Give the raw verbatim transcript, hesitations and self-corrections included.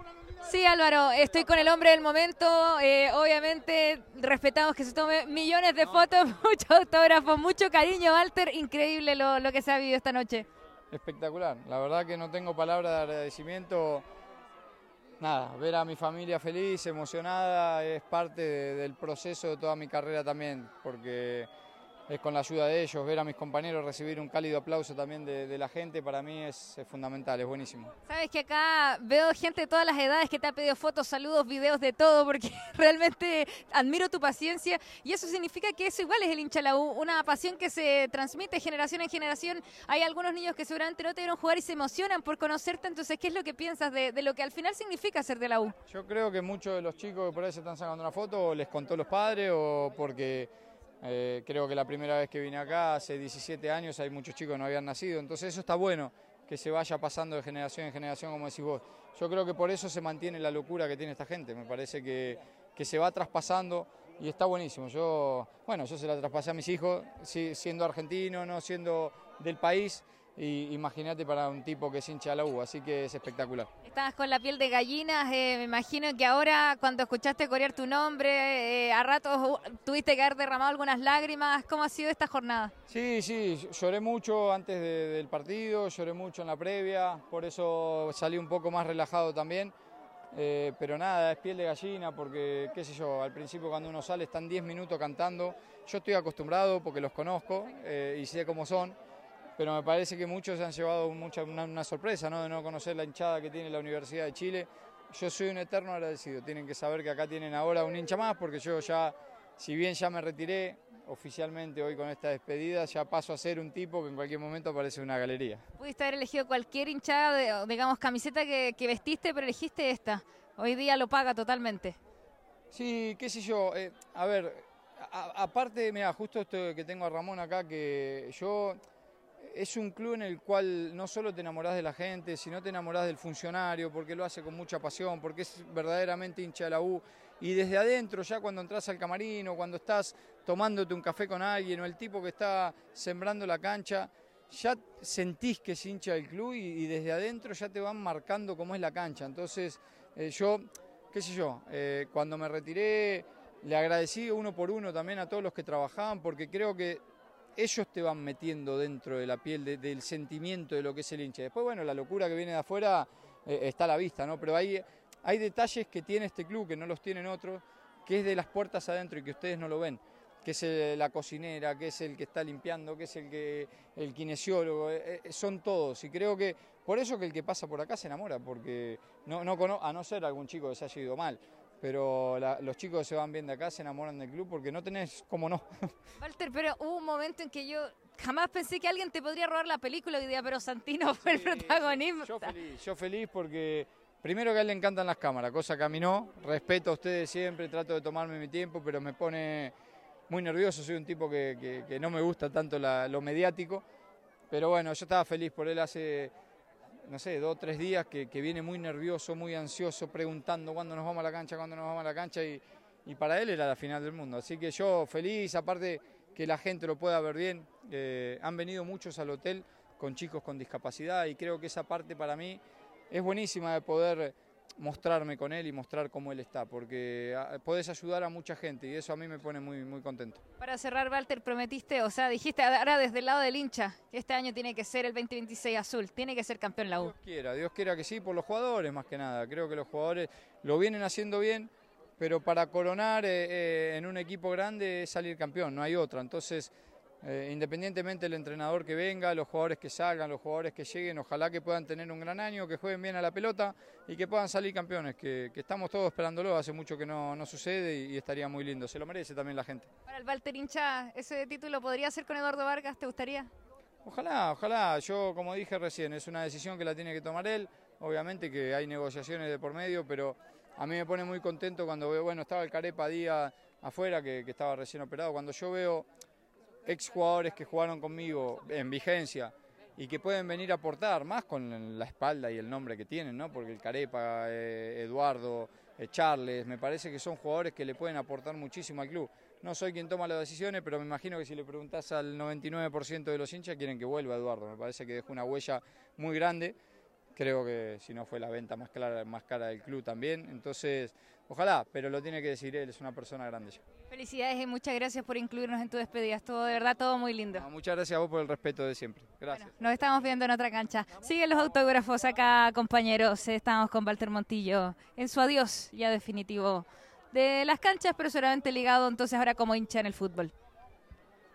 Sí, Álvaro, estoy con el hombre del momento. Eh, obviamente respetamos que se tome millones de fotos, muchos autógrafos, mucho cariño, Walter. Increíble lo, lo que se ha vivido esta noche. Espectacular, la verdad que no tengo palabras de agradecimiento. Nada, ver a mi familia feliz, emocionada, es parte de, del proceso de toda mi carrera también, porque es con la ayuda de ellos, ver a mis compañeros recibir un cálido aplauso también de, de la gente, para mí es, es fundamental, es buenísimo. Sabes que acá veo gente de todas las edades que te ha pedido fotos, saludos, videos, de todo, porque realmente admiro tu paciencia y eso significa que eso igual es el hincha de la U, una pasión que se transmite generación en generación. Hay algunos niños que seguramente no te vieron jugar y se emocionan por conocerte, entonces, ¿qué es lo que piensas de, de lo que al final significa ser de la U? Yo creo que muchos de los chicos que por ahí se están sacando una foto les contó los padres o porque... Eh, creo que la primera vez que vine acá, hace diecisiete años, hay muchos chicos que no habían nacido, entonces eso está bueno, que se vaya pasando de generación en generación, como decís vos. Yo creo que por eso se mantiene la locura que tiene esta gente, me parece que, que se va traspasando y está buenísimo. Yo, bueno, yo se la traspasé a mis hijos, sí, siendo argentino, no siendo del país, y imagínate para un tipo que es hincha de la U, así que es espectacular. Estabas con la piel de gallinas, eh, me imagino que ahora cuando escuchaste corear tu nombre, eh, a ratos uh, tuviste que haber derramado algunas lágrimas. ¿Cómo ha sido esta jornada? Sí, sí, lloré mucho antes de, del partido, lloré mucho en la previa, por eso salí un poco más relajado también. Eh, pero nada, es piel de gallina porque, qué sé yo, al principio cuando uno sale están diez minutos cantando. Yo estoy acostumbrado porque los conozco eh, y sé cómo son. Pero me parece que muchos se han llevado mucha, una, una sorpresa, ¿no? De no conocer la hinchada que tiene la Universidad de Chile. Yo soy un eterno agradecido, tienen que saber que acá tienen ahora un hincha más, porque yo ya, si bien ya me retiré oficialmente hoy con esta despedida, ya paso a ser un tipo que en cualquier momento aparece en una galería. Pudiste haber elegido cualquier hinchada, de, digamos, camiseta que, que vestiste, pero elegiste esta. Hoy día lo paga totalmente. Sí, qué sé yo, eh, a ver, a, aparte, mira, justo esto que tengo a Ramón acá, que yo... Es un club en el cual no solo te enamorás de la gente, sino te enamorás del funcionario, porque lo hace con mucha pasión, porque es verdaderamente hincha de la U. Y desde adentro, ya cuando entras al camarino, cuando estás tomándote un café con alguien, o el tipo que está sembrando la cancha, ya sentís que es hincha del club y, y desde adentro ya te van marcando cómo es la cancha. Entonces, eh, yo, qué sé yo, eh, cuando me retiré, le agradecí uno por uno también a todos los que trabajaban, porque creo que ellos te van metiendo dentro de la piel de, del sentimiento de lo que es el hincha. Después, bueno, la locura que viene de afuera eh, está a la vista, ¿no? Pero hay, hay detalles que tiene este club, que no los tienen otros, que es de las puertas adentro y que ustedes no lo ven. Que es el, la cocinera, que es el que está limpiando, que es el, que, el kinesiólogo, eh, eh, son todos. Y creo que por eso que el que pasa por acá se enamora, porque no, no cono a no ser algún chico que se haya ido mal. Pero la, los chicos que se van bien de acá se enamoran del club porque no tenés cómo no. Walter, pero hubo un momento en que yo jamás pensé que alguien te podría robar la película hoy día, pero Santino fue sí, el protagonista. Sí, yo feliz, yo feliz porque primero que a él le encantan las cámaras, cosa que a mí no. Respeto a ustedes siempre, trato de tomarme mi tiempo, pero me pone muy nervioso. Soy un tipo que, que, que no me gusta tanto la, lo mediático. Pero bueno, yo estaba feliz por él hace... no sé, dos o tres días que, que viene muy nervioso, muy ansioso, preguntando cuándo nos vamos a la cancha, cuándo nos vamos a la cancha, y, y para él era la final del mundo. Así que yo feliz, aparte que la gente lo pueda ver bien. Eh, han venido muchos al hotel con chicos con discapacidad y creo que esa parte para mí es buenísima de poder mostrarme con él y mostrar cómo él está, porque podés ayudar a mucha gente y eso a mí me pone muy, muy contento. Para cerrar, Walter, prometiste, o sea, dijiste ahora desde el lado del hincha, que este año tiene que ser el veinte veintiséis azul, tiene que ser campeón la U. Dios quiera, Dios quiera que sí, por los jugadores más que nada. Creo que los jugadores lo vienen haciendo bien, pero para coronar eh, eh, en un equipo grande es salir campeón, no hay otra. Entonces, eh, independientemente del entrenador que venga, los jugadores que salgan, los jugadores que lleguen, ojalá que puedan tener un gran año, que jueguen bien a la pelota y que puedan salir campeones, que, que estamos todos esperándolo, hace mucho que no, no sucede y, y estaría muy lindo, se lo merece también la gente. Para el Walter hincha, ¿ese título podría ser con Eduardo Vargas? ¿Te gustaría? Ojalá, ojalá, yo como dije recién, es una decisión que la tiene que tomar él, obviamente que hay negociaciones de por medio, pero a mí me pone muy contento cuando veo, bueno, estaba el Carepa Díaz afuera, que, que estaba recién operado, cuando yo veo exjugadores que jugaron conmigo en vigencia y que pueden venir a aportar, más con la espalda y el nombre que tienen, ¿no? Porque el Carepa, eh, Eduardo, eh, Charles, me parece que son jugadores que le pueden aportar muchísimo al club. No soy quien toma las decisiones, pero me imagino que si le preguntás al noventa y nueve por ciento de los hinchas quieren que vuelva Eduardo. Me parece que dejó una huella muy grande, creo que si no fue la venta más clara, más cara del club también, entonces ojalá, pero lo tiene que decir él, es una persona grande ya. Felicidades y muchas gracias por incluirnos en tu despedida, estuvo de verdad todo muy lindo. No, muchas gracias a vos por el respeto de siempre, gracias. Bueno, nos estamos viendo en otra cancha. Siguen los autógrafos acá, compañeros, estamos con Walter Montillo en su adiós ya definitivo de las canchas, pero solamente ligado entonces ahora como hincha en el fútbol.